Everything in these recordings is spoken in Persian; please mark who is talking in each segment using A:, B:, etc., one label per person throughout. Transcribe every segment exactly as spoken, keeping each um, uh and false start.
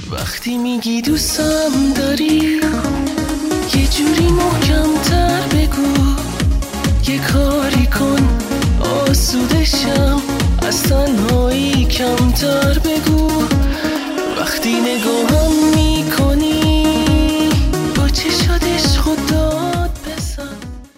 A: وقتی میگی دوستم داری یه جوری محکم‌تر بگو، یه کاری کن آسودشم، از تنهایی کمتر بگو. وقتی نگاهم میکنی با چشات عشق و داد بزن.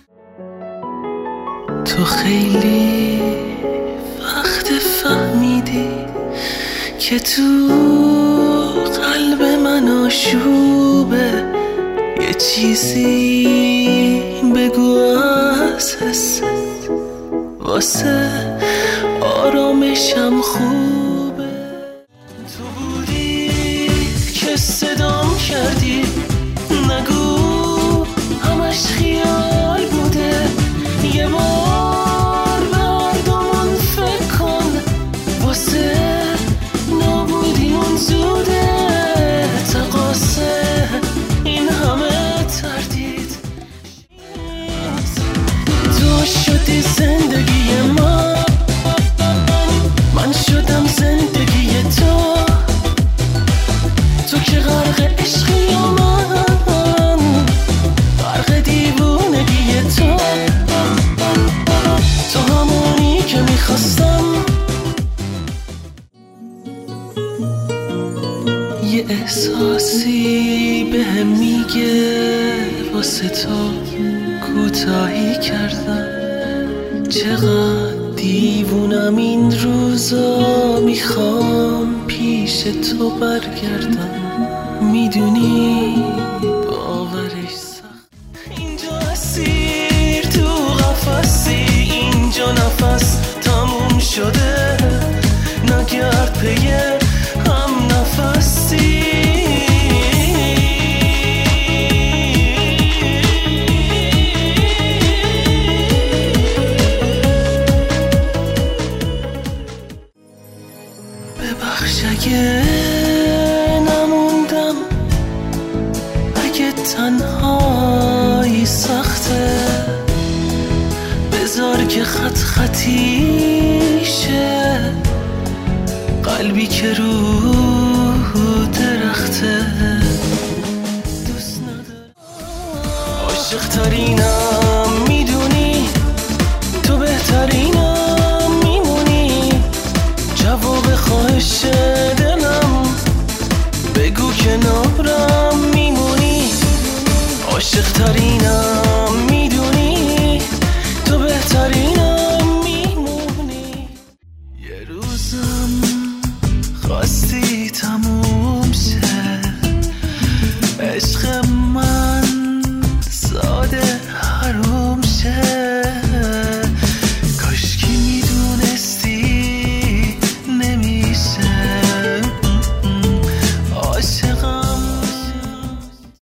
A: تو خیلی وقت فهمیدی که تو قلب من آشوبه، یه چیزی بگو از حست واسه آرامشم خوبه. تو بودی که صدام کردی، نگو همش خیال بوده. یه بار به هردومون فکر کن، واسه نابودی اون زوده. تقاسه این همه تردید، تو شدی زندگی من، من شدم زندگی تو. تو که غرق عشقی و من غرق دیوونگی تو. تو همونی که میخواستم. یه احساسی بهم میگه واسه تو کوتاهی کردم. چقدر دیوونم این روزا، میخوام پیش تو برگردم. میدونی باورش سخت، اینجا اسیر تو قفسی، اینجا نفس تموم شده. نگرد پی هم نفسی. ببخش اگه نموندم، اگه تنهایی سخته، بذار که خط خطی شه. قلبی که رو درخته دوست ندارم. عاشق ترینم میدونی، تو بهترینم میمونی. جواب خواهش دلم بگو کنارم میمونی. عاشق ترینم